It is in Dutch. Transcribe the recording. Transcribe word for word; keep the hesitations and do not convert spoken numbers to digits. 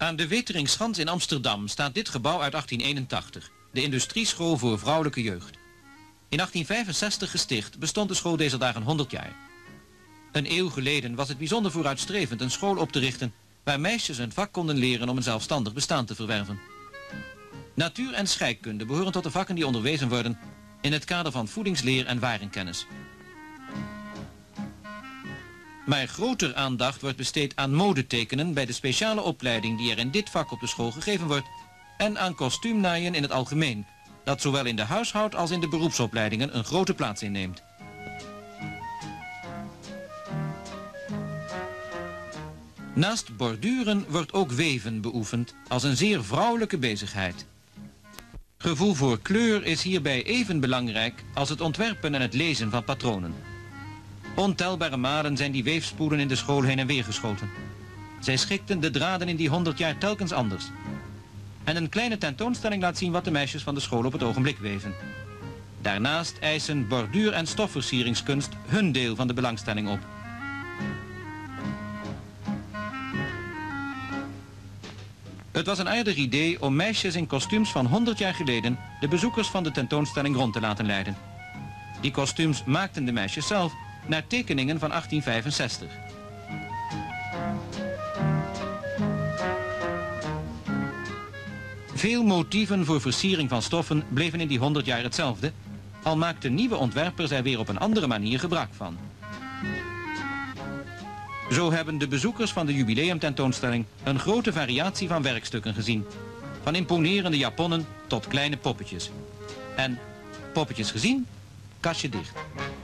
Aan de Weteringschans in Amsterdam staat dit gebouw uit achttien eenentachtig, de Industrieschool voor Vrouwelijke Jeugd. In achttien vijfenzestig gesticht bestond de school deze dagen honderd jaar. Een eeuw geleden was het bijzonder vooruitstrevend een school op te richten waar meisjes een vak konden leren om een zelfstandig bestaan te verwerven. Natuur en scheikunde behoren tot de vakken die onderwezen worden in het kader van voedingsleer en warenkennis. Maar groter aandacht wordt besteed aan modetekenen bij de speciale opleiding die er in dit vak op de school gegeven wordt en aan kostuumnaaien in het algemeen, dat zowel in de huishoud- als in de beroepsopleidingen een grote plaats inneemt. Naast borduren wordt ook weven beoefend als een zeer vrouwelijke bezigheid. Gevoel voor kleur is hierbij even belangrijk als het ontwerpen en het lezen van patronen. Ontelbare malen zijn die weefspoelen in de school heen en weer geschoten. Zij schikten de draden in die honderd jaar telkens anders. En een kleine tentoonstelling laat zien wat de meisjes van de school op het ogenblik weven. Daarnaast eisen borduur- en stofversieringskunst hun deel van de belangstelling op. Het was een aardig idee om meisjes in kostuums van honderd jaar geleden de bezoekers van de tentoonstelling rond te laten leiden. Die kostuums maakten de meisjes zelf naar tekeningen van achttien vijfenzestig. Veel motieven voor versiering van stoffen bleven in die honderd jaar hetzelfde, al maakten nieuwe ontwerpers er weer op een andere manier gebruik van. Zo hebben de bezoekers van de jubileumtentoonstelling een grote variatie van werkstukken gezien. Van imponerende japonnen tot kleine poppetjes. En poppetjes gezien, kastje dicht.